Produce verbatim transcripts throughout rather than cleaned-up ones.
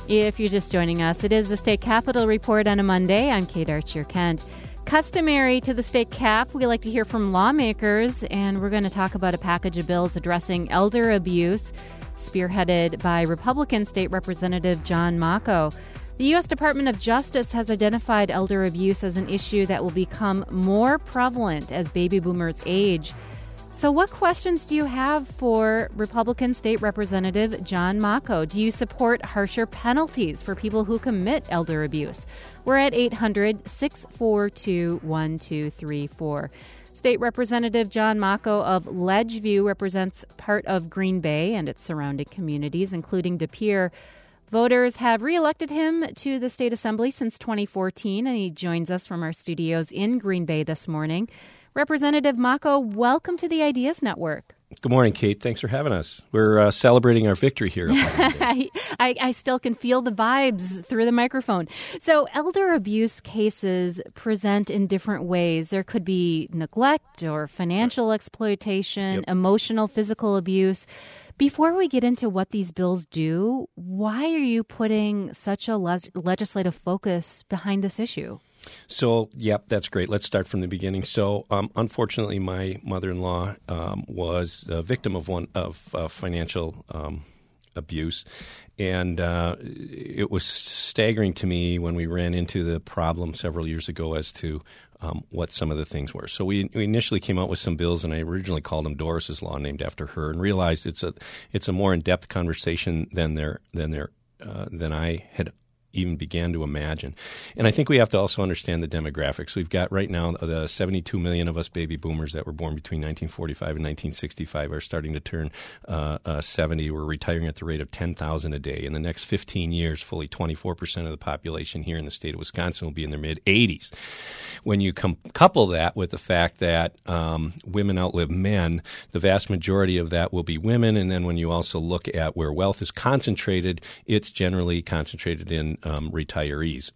If you're just joining us, it is the State Capitol Report on a Monday. I'm Kate Archer-Kent. Customary to the State Cap, we like to hear from lawmakers, and we're going to talk about a package of bills addressing elder abuse, spearheaded by Republican State Representative John Macco. The U S Department of Justice has identified elder abuse as an issue that will become more prevalent as baby boomers age. So what questions do you have for Republican State Representative John Macco? Do you support harsher penalties for people who commit elder abuse? We're at eight hundred, six four two, one two three four. State Representative John Macco of Ledgeview represents part of Green Bay and its surrounding communities, including De Pere. Voters have reelected him to the State Assembly since twenty fourteen, and he joins us from our studios in Green Bay this morning. Representative Macco, welcome to the Ideas Network. Good morning, Kate. Thanks for having us. We're uh, celebrating our victory here. I, I still can feel the vibes through the microphone. So elder abuse cases present in different ways. There could be neglect or financial exploitation, yep. emotional, physical abuse. Before we get into what these bills do, why are you putting such a le- legislative focus behind this issue? So, yep, that's great. Let's start from the beginning. So, um, unfortunately, my mother-in-law um, was a victim of one of uh, financial um, abuse, and uh, it was staggering to me when we ran into the problem several years ago as to um, what some of the things were. So, we, we initially came out with some bills, and I originally called them Doris's Law, named after her, and realized it's a it's a more in-depth conversation than their than their uh, than I had even began to imagine. And I think we have to also understand the demographics. We've got right now the seventy-two million of us baby boomers that were born between nineteen forty-five and nineteen sixty-five are starting to turn uh, uh, seventy. We're retiring at the rate of ten thousand a day. In the next fifteen years, fully twenty-four percent of the population here in the state of Wisconsin will be in their mid-eighties. When you com- couple that with the fact that um, women outlive men, the vast majority of that will be women. And then when you also look at where wealth is concentrated, it's generally concentrated in Um, retirees.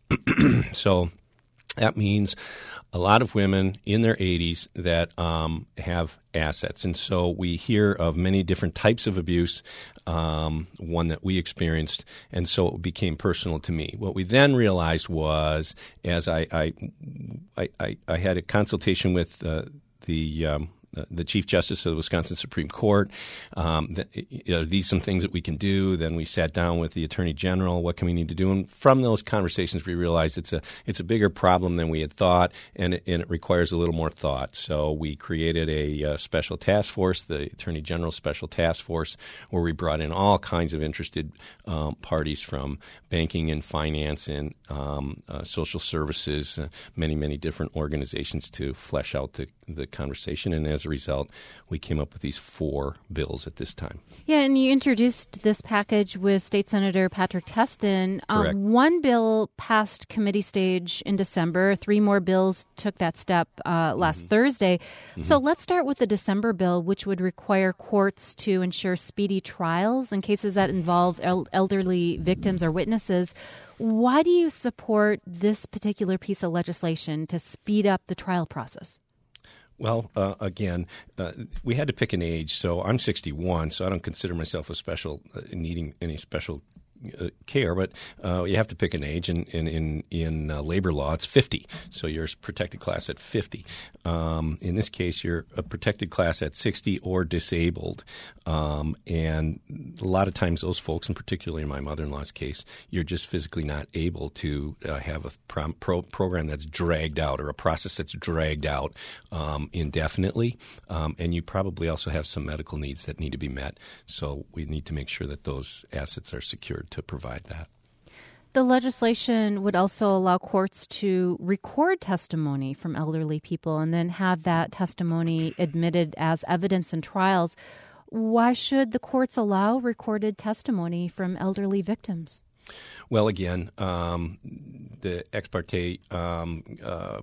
So that means a lot of women in their eighties that um, have assets. And so we hear of many different types of abuse, um, one that we experienced, and so it became personal to me. What we then realized was, as I I, I, I, I had a consultation with uh, the um, the Chief Justice of the Wisconsin Supreme Court. Um, the, you know, these some things that we can do. Then we sat down with the Attorney General. What can we need to do? And from those conversations, we realized it's a it's a bigger problem than we had thought, and it, and it requires a little more thought. So we created a uh, special task force, the Attorney General's Special Task Force, where we brought in all kinds of interested um, parties from banking and finance and um, uh, social services, uh, many, many different organizations to flesh out the, the conversation. And as a result, we came up with these four bills at this time. Yeah, and you introduced this package with State Senator Patrick Testin. Correct. Um, one bill passed committee stage in December. Three more bills took that step uh, last mm-hmm. Thursday. Mm-hmm. So let's start with the December bill, which would require courts to ensure speedy trials in cases that involve el- elderly victims or witnesses. Why do you support this particular piece of legislation to speed up the trial process? Well, uh, again, uh, we had to pick an age. So I'm sixty-one, so I don't consider myself a special uh, needing any special uh, care. But uh, you have to pick an age, and in in, in uh, labor law, it's fifty. So you're a protected class at fifty. Um, in this case, you're a protected class at sixty or disabled. Um, and a lot of times, those folks, and particularly in my mother-in-law's case, you're just physically not able to uh, have a prom- pro- program that's dragged out or a process that's dragged out um, indefinitely. Um, and you probably also have some medical needs that need to be met. So we need to make sure that those assets are secured to provide that. The legislation would also allow courts to record testimony from elderly people and then have that testimony admitted as evidence in trials. Why should the courts allow recorded testimony from elderly victims? Well, again, um, the ex parte um, uh,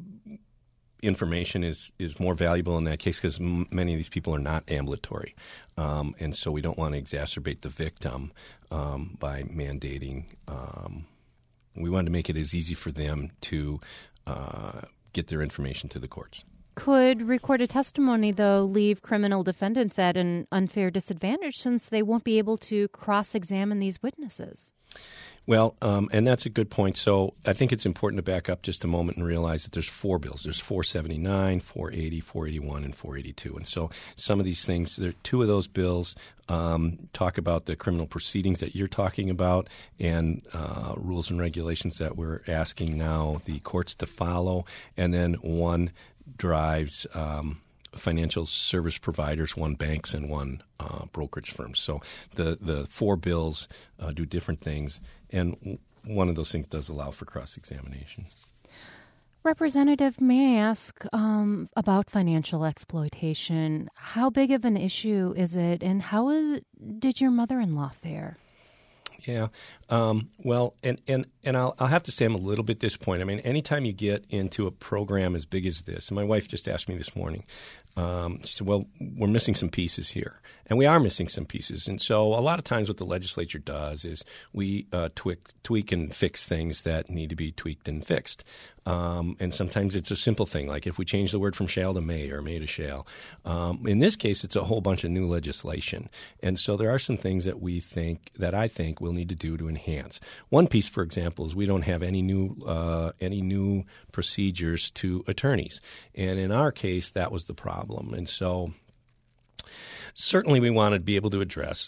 information is, is more valuable in that case because m- many of these people are not ambulatory. Um, and so we don't want to exacerbate the victim um, by mandating. Um, we wanted to make it as easy for them to uh, get their information to the courts. Could recorded testimony, though, leave criminal defendants at an unfair disadvantage since they won't be able to cross-examine these witnesses? Well, um, and that's a good point. So I think it's important to back up just a moment and realize that there's four bills. There's four seventy-nine, four eighty, four eighty-one, and four eighty-two. And so some of these things, there two of those bills um, talk about the criminal proceedings that you're talking about and uh, rules and regulations that we're asking now the courts to follow. And then one drives um, financial service providers, one banks, and one uh, brokerage firms. So the, the four bills uh, do different things, and one of those things does allow for cross-examination. Representative, may I ask um, about financial exploitation? How big of an issue is it, and how is, did your mother-in-law fare? Yeah. Um, well, and, and, and I'll, I'll have to say I'm a little bit disappointed. I mean, anytime you get into a program as big as this, and my wife just asked me this morning, um, she said, well, we're missing some pieces here. And we are missing some pieces. And so a lot of times what the legislature does is we uh, tweak, tweak and fix things that need to be tweaked and fixed. Um, and sometimes it's a simple thing, like if we change the word from shall to may or may to shall. Um, in this case, it's a whole bunch of new legislation. And so there are some things that we think, that I think we'll need to do to enhance. One piece, for example, is we don't have any new uh, any new procedures to attorneys. And in our case, that was the problem. And so certainly we want to be able to address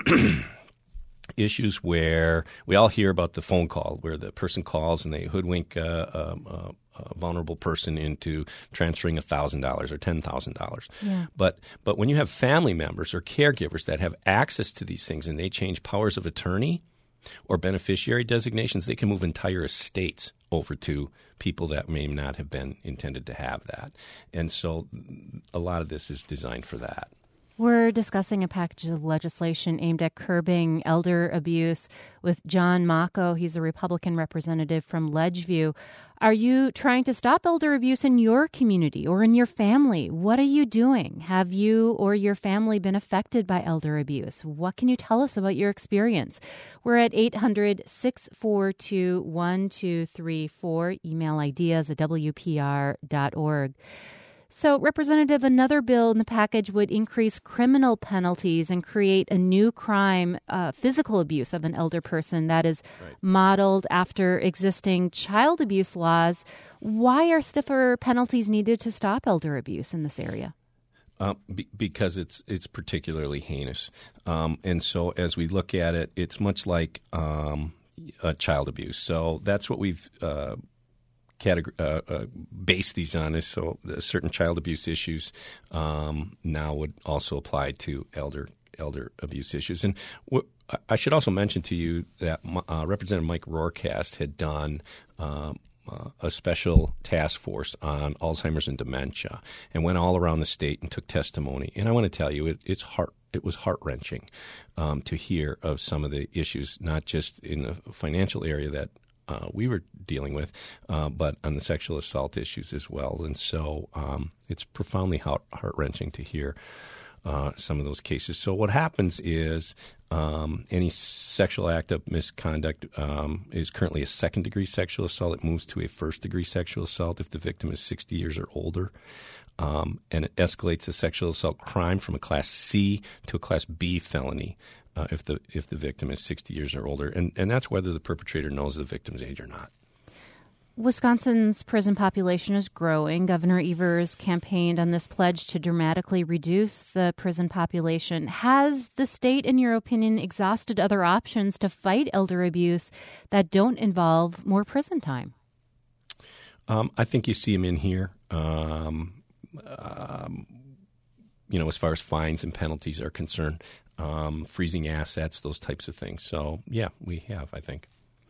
issues where we all hear about the phone call where the person calls and they hoodwink uh, um, uh, a vulnerable person into transferring one thousand dollars or ten thousand dollars. Yeah. But but when you have family members or caregivers that have access to these things and they change powers of attorney or beneficiary designations, they can move entire estates over to people that may not have been intended to have that. And so a lot of this is designed for that. We're discussing a package of legislation aimed at curbing elder abuse with John Mocco. He's a Republican representative from Ledgeview. Are you trying to stop elder abuse in your community or in your family? What are you doing? Have you or your family been affected by elder abuse? What can you tell us about your experience? We're at eight hundred, six four two, one two three four. Email ideas at W P R dot org. So, Representative, another bill in the package would increase criminal penalties and create a new crime, uh, physical abuse of an elder person that is right. modeled after existing child abuse laws. Why are stiffer penalties needed to stop elder abuse in this area? Uh, be, because it's it's particularly heinous. Um, and so as we look at it, it's much like um, uh, child abuse. So that's what we've uh, Category, uh, uh, base these on is so certain child abuse issues um, now would also apply to elder elder abuse issues. And w- I should also mention to you that uh, Representative Mike Rohrkast had done um, uh, a special task force on Alzheimer's and dementia and went all around the state and took testimony. And I want to tell you, it, it's heart it was heart-wrenching um, to hear of some of the issues, not just in the financial area that Uh, we were dealing with, uh, but on the sexual assault issues as well. And so um, it's profoundly heart- heart-wrenching to hear uh, some of those cases. So what happens is um, any sexual act of misconduct um, is currently a second-degree sexual assault. It moves to a first-degree sexual assault if the victim is sixty years or older. Um, and it escalates a sexual assault crime from a Class C to a Class B felony. Uh, if the if the victim is sixty years or older, and, and that's whether the perpetrator knows the victim's age or not. Wisconsin's prison population is growing. Governor Evers campaigned on this pledge to dramatically reduce the prison population. Has the state, in your opinion, exhausted other options to fight elder abuse that don't involve more prison time? Um, I think you see them in here. Um, um, you know, as far as fines and penalties are concerned. Um, freezing assets, those types of things. So, yeah, we have, I think.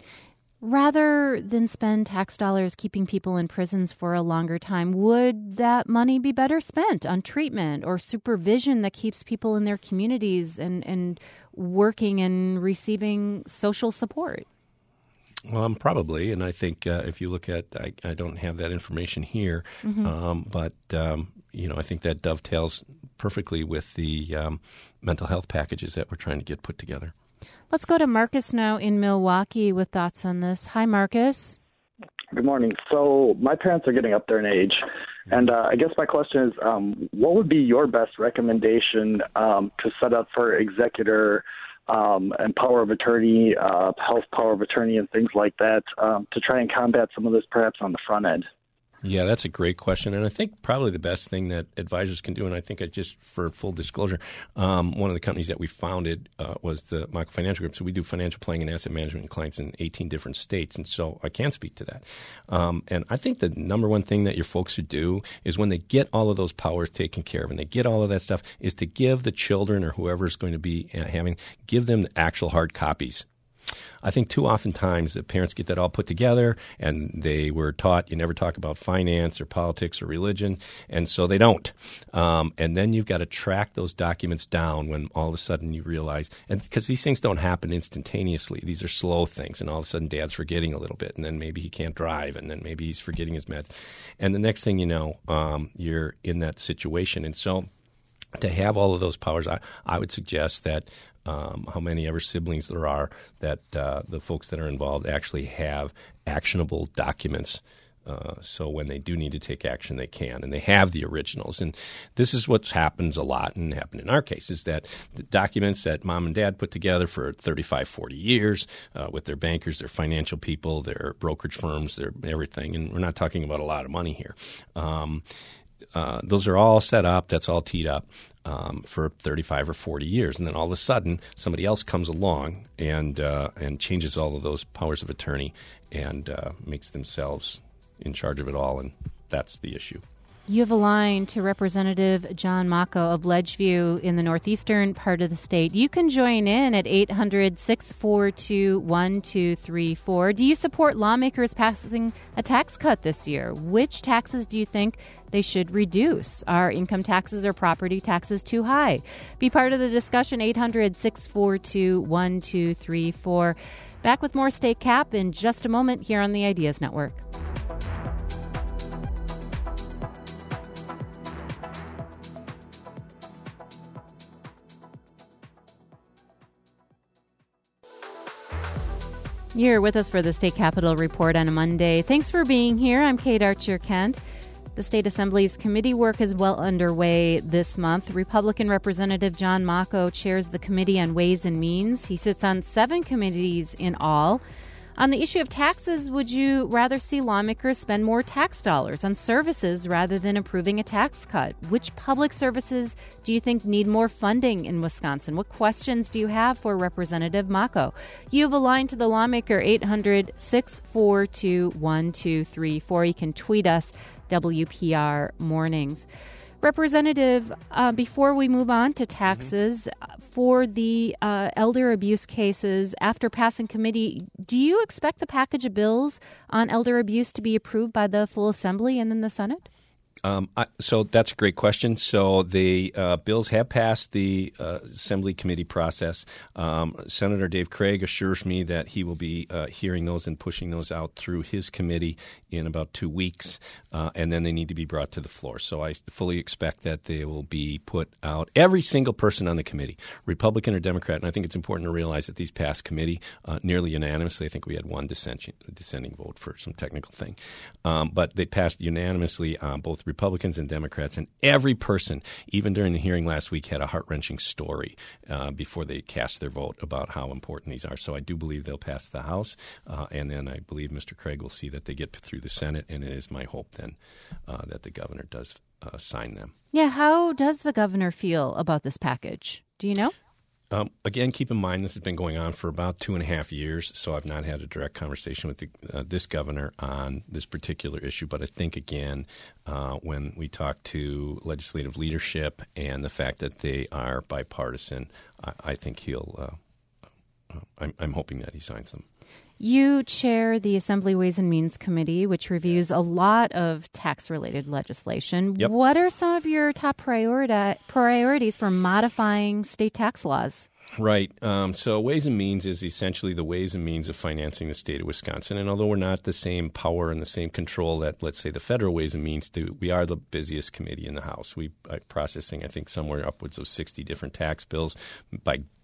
Rather than spend tax dollars keeping people in prisons for a longer time, would that money be better spent on treatment or supervision that keeps people in their communities and, and working and receiving social support? Well, um, probably, and I think uh, if you look at, I, I don't have that information here, mm-hmm. um, but um, you know, I think that dovetails perfectly with the um, mental health packages that we're trying to get put together. Let's go to Marcus now in Milwaukee with thoughts on this. Hi, Marcus. Good morning. So my parents are getting up there in age, and uh, I guess my question is, um, what would be your best recommendation um, to set up for executor um, and power of attorney, uh, health power of attorney, and things like that um, to try and combat some of this perhaps on the front end? Yeah, that's a great question. And I think probably the best thing that advisors can do, and I think I just, for full disclosure, um, one of the companies that we founded uh, was the Mako Financial Group. So we do financial planning and asset management with clients in eighteen different states. And so I can speak to that. Um, and I think the number one thing that your folks should do is when they get all of those powers taken care of and they get all of that stuff is to give the children or whoever's going to be uh, having, give them the actual hard copies. I think too often times that parents get that all put together and they were taught you never talk about finance or politics or religion, and so they don't. Um, and then you've got to track those documents down when all of a sudden you realize, and because these things don't happen instantaneously. These are slow things, and all of a sudden dad's forgetting a little bit, and then maybe he can't drive, and then maybe he's forgetting his meds. And the next thing you know, um, you're in that situation. And so to have all of those powers, I, I would suggest that um, how many ever siblings there are, that uh, the folks that are involved actually have actionable documents. Uh, so when they do need to take action, they can, and they have the originals. And this is what happens a lot, and happened in our case, is that the documents that mom and dad put together for thirty-five, forty years uh, with their bankers, their financial people, their brokerage firms, their everything, and we're not talking about a lot of money here. Um, uh, those are all set up. That's all teed up um, for thirty-five or forty years. And then all of a sudden, somebody else comes along and, uh, and changes all of those powers of attorney and uh, makes themselves in charge of it all, and that's the issue. You have a line to Representative John Mako of Ledgeview in the northeastern part of the state. You can join in at eight hundred, six four two, one two three four. Do you support lawmakers passing a tax cut this year? Which taxes do you think they should reduce? Are income taxes or property taxes too high? Be part of the discussion, eight hundred, six four two, one two three four. Back with more State Cap in just a moment here on the Ideas Network. You're with us for the State Capitol Report on a Monday. Thanks for being here. I'm Kate Archer-Kent. The State Assembly's committee work is well underway this month. Republican Representative John Mako chairs the Committee on Ways and Means. He sits on seven committees in all. On the issue of taxes, would you rather see lawmakers spend more tax dollars on services rather than approving a tax cut? Which public services do you think need more funding in Wisconsin? What questions do you have for Representative Mako? You have a line to the lawmaker, eight hundred, six four two, one two three four. You can tweet us, W P R Mornings. Representative, uh, before we move on to taxes, mm-hmm. for the uh, elder abuse cases, after passing committee, do you expect the package of bills on elder abuse to be approved by the full Assembly and then the Senate? Um, I, so that's a great question. So the uh, bills have passed the uh, Assembly committee process. Um, Senator Dave Craig assures me that he will be uh, hearing those and pushing those out through his committee in about two weeks, uh, and then they need to be brought to the floor. So I fully expect that they will be put out. Every single person on the committee, Republican or Democrat, and I think it's important to realize that these passed committee uh, nearly unanimously. I think we had one dissension, dissenting vote for some technical thing. Um, but they passed unanimously on both Republicans and Democrats, and every person, even during the hearing last week, had a heart-wrenching story uh, before they cast their vote about how important these are. So I do believe they'll pass the House, uh, and then I believe Mister Craig will see that they get through the Senate, and it is my hope then uh, that the governor does uh, sign them. Yeah, how does the governor feel about this package? Do you know? Um, again, keep in mind this has been going on for about two and a half years, so I've not had a direct conversation with the, uh, this governor on this particular issue. But I think, again, uh, when we talk to legislative leadership and the fact that they are bipartisan, I, I think he'll uh, – uh, I'm, I'm hoping that he signs them. You chair the Assembly Ways and Means Committee, which reviews a lot of tax-related legislation. Yep. What are some of your top priority, priorities for modifying state tax laws? Right. Um, so Ways and Means is essentially the ways and means of financing the state of Wisconsin. And although we're not the same power and the same control that, let's say, the federal Ways and Means do, we are the busiest committee in the House. We are processing, I think, somewhere upwards of sixty different tax bills by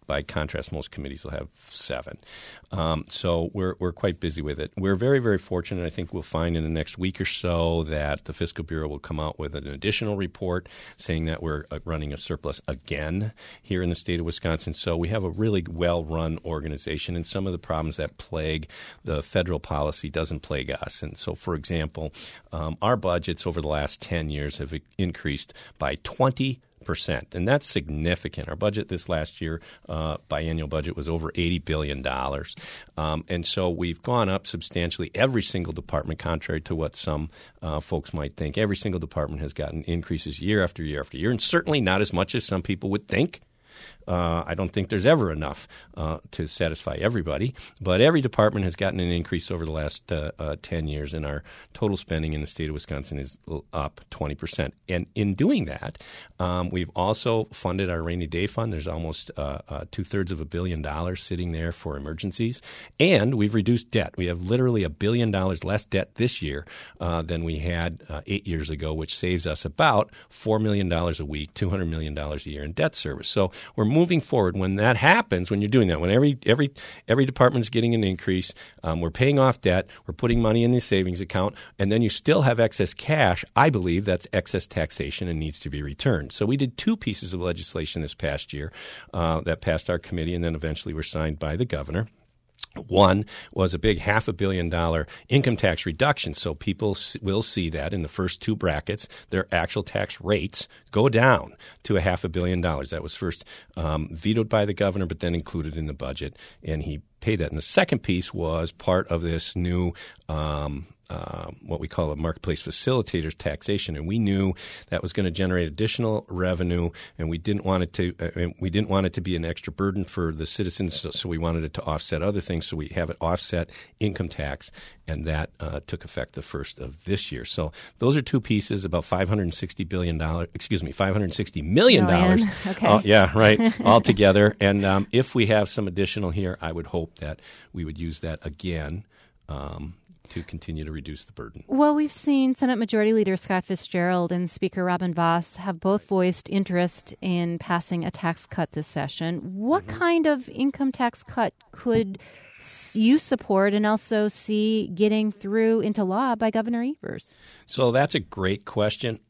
By contrast, most committees will have seven. Um, so we're we're quite busy with it. We're very, very fortunate. I think we'll find in the next week or so that the Fiscal Bureau will come out with an additional report saying that we're uh, running a surplus again here in the state of Wisconsin. So we have a really well-run organization, and some of the problems that plague the federal policy doesn't plague us. And so, for example, um, our budgets over the last ten years have increased by twenty percent, and that's significant. Our budget this last year, uh, biannual budget, was over eighty billion dollars. Um, and so we've gone up substantially. Every single department, contrary to what some uh, folks might think, every single department has gotten increases year after year after year, and certainly not as much as some people would think. Uh, I don't think there's ever enough uh, to satisfy everybody, but every department has gotten an increase over the last uh, uh, ten years, and our total spending in the state of Wisconsin is up twenty percent. And in doing that, um, we've also funded our rainy day fund. There's almost uh, uh, two-thirds of a billion dollars sitting there for emergencies, and we've reduced debt. We have literally a billion dollars less debt this year uh, than we had uh, eight years ago, which saves us about four million dollars a week, two hundred million dollars a year in debt service. So we're moving forward. When that happens, when you're doing that, when every every every department's getting an increase, um, we're paying off debt, we're putting money in the savings account, and then you still have excess cash, I believe that's excess taxation and needs to be returned. So we did two pieces of legislation this past year uh, that passed our committee and then eventually were signed by the governor. One was a big half a billion dollar income tax reduction. So people will see that in the first two brackets, their actual tax rates go down to a half a billion dollars. That was first um, vetoed by the governor, but then included in the budget, and he paid that. And the second piece was part of this new um, Uh, what we call a marketplace facilitators taxation, and we knew that was going to generate additional revenue, and we didn't want it to. Uh, we didn't want it to be an extra burden for the citizens, so, so we wanted it to offset other things. So we have it offset income tax, and that uh, took effect the first of this year. So those are two pieces, about five hundred sixty billion dollars. Excuse me, five hundred sixty million dollars. Okay. Uh, yeah, right, all together. And um, if we have some additional here, I would hope that we would use that again. Um, to continue to reduce the burden. Well, we've seen Senate Majority Leader Scott Fitzgerald and Speaker Robin Vos have both voiced interest in passing a tax cut this session. What mm-hmm. kind of income tax cut could you support and also see getting through into law by Governor Evers? So that's a great question.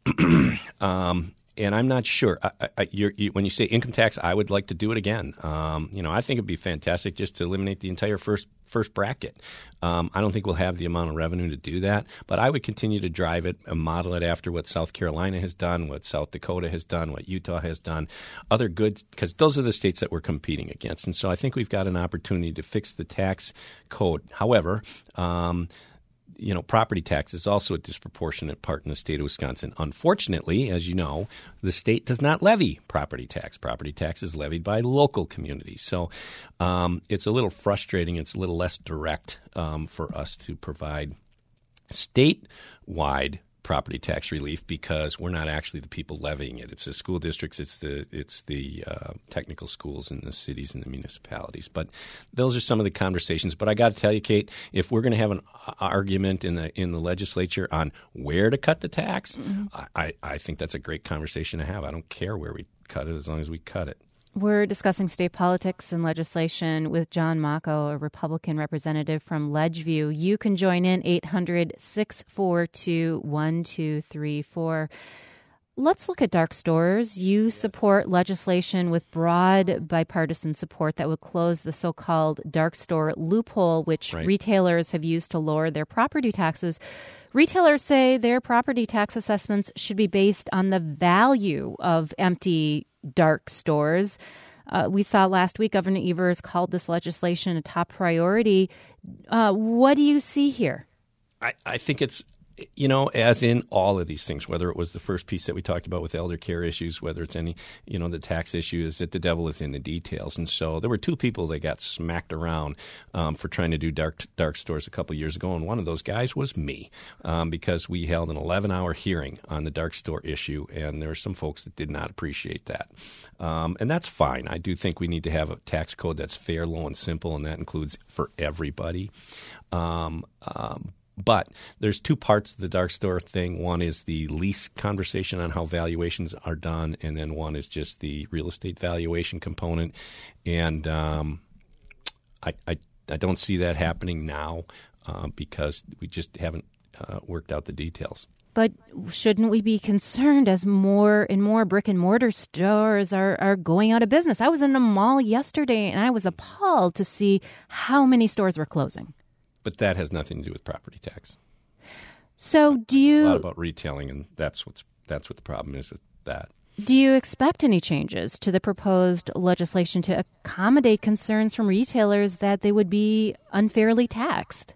um, And I'm not sure. I, I, you're, you, when you say income tax, I would like to do it again. Um, you know, I think it'd be fantastic just to eliminate the entire first first bracket. Um, I don't think we'll have the amount of revenue to do that, but I would continue to drive it and model it after what South Carolina has done, what South Dakota has done, what Utah has done, other good, because those are the states that we're competing against. And so I think we've got an opportunity to fix the tax code. However, um, you know, property tax is also a disproportionate part in the state of Wisconsin. Unfortunately, as you know, the state does not levy property tax. Property tax is levied by local communities. So um, it's a little frustrating. It's a little less direct um, for us to provide statewide property tax relief because we're not actually the people levying it. It's the school districts, it's the it's the uh, technical schools in the cities and the municipalities. But those are some of the conversations. But I got to tell you, Kate, if we're going to have an argument in the in the legislature on where to cut the tax, mm-hmm. I, I think that's a great conversation to have. I don't care where we cut it as long as we cut it. We're discussing state politics and legislation with John Mocco, a Republican representative from Ledgeview. You can join in eight hundred, six four two, one two three four. Let's look at dark stores. You support legislation with broad bipartisan support that would close the so-called dark store loophole, which right. retailers have used to lower their property taxes. Retailers say their property tax assessments should be based on the value of empty dark stores. Uh, we saw last week Governor Evers called this legislation a top priority. Uh, what do you see here? I, I think it's, you know, as in all of these things, whether it was the first piece that we talked about with elder care issues, whether it's any, you know, the tax issue, is that the devil is in the details. And so there were two people that got smacked around um, for trying to do dark dark stores a couple of years ago, and one of those guys was me um, because we held an eleven-hour hearing on the dark store issue, and there were some folks that did not appreciate that. Um, and that's fine. I do think we need to have a tax code that's fair, low, and simple, and that includes for everybody. Um, um But there's two parts of the dark store thing. One is the lease conversation on how valuations are done, and then one is just the real estate valuation component. And um, I, I I don't see that happening now uh, because we just haven't uh, worked out the details. But shouldn't we be concerned as more and more brick and mortar stores are, are going out of business? I was in a mall yesterday, and I was appalled to see how many stores were closing. But that has nothing to do with property tax. So do you... A lot about retailing, and that's what's that's what the problem is with that. Do you expect any changes to the proposed legislation to accommodate concerns from retailers that they would be unfairly taxed?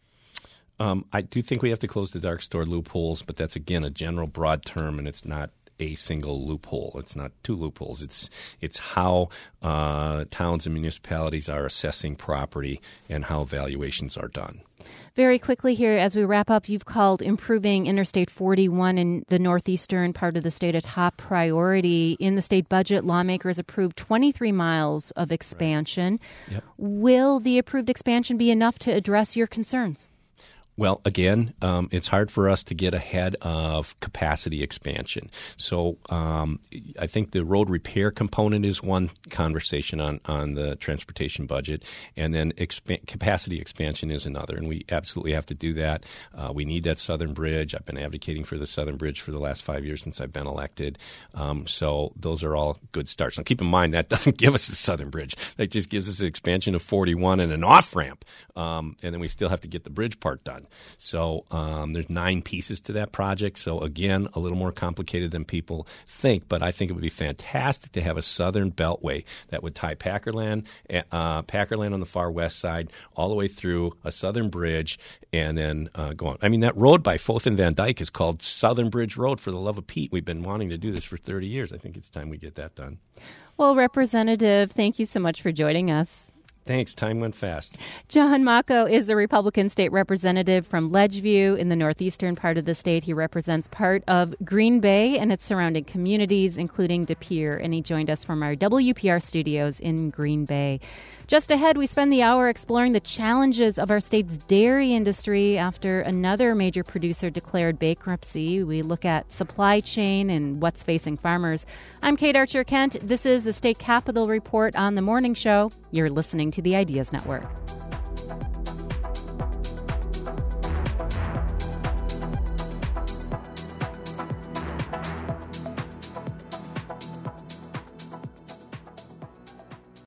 Um, I do think we have to close the dark store loopholes, but that's, again, a general broad term, and it's not a single loophole. It's not two loopholes. It's it's how uh, towns and municipalities are assessing property and how valuations are done. Very quickly here, as we wrap up, you've called improving Interstate forty-one in the northeastern part of the state a top priority. In the state budget, lawmakers approved twenty-three miles of expansion. Right. Yep. Will the approved expansion be enough to address your concerns? Well, again, um, it's hard for us to get ahead of capacity expansion. So um, I think the road repair component is one conversation on, on the transportation budget, and then expa- capacity expansion is another, and we absolutely have to do that. Uh, we need that Southern Bridge. I've been advocating for the Southern Bridge for the last five years since I've been elected. Um, so those are all good starts. Now, keep in mind, that doesn't give us the Southern Bridge. That just gives us an expansion of forty-one and an off-ramp, um, and then we still have to get the bridge part done. So um, there's nine pieces to that project. So, again, a little more complicated than people think. But I think it would be fantastic to have a southern beltway that would tie Packerland, uh, Packerland on the far west side all the way through a southern bridge and then uh, go on. I mean, that road by Foth and Van Dyke is called Southern Bridge Road, for the love of Pete. We've been wanting to do this for thirty years. I think it's time we get that done. Well, Representative, thank you so much for joining us. Thanks. Time went fast. John Mocco is a Republican state representative from Ledgeview in the northeastern part of the state. He represents part of Green Bay and its surrounding communities, including De Pere, and he joined us from our W P R studios in Green Bay. Just ahead, we spend the hour exploring the challenges of our state's dairy industry after another major producer declared bankruptcy. We look at supply chain and what's facing farmers. I'm Kate Archer-Kent. This is the State Capitol Report on The Morning Show. You're listening to the Ideas Network.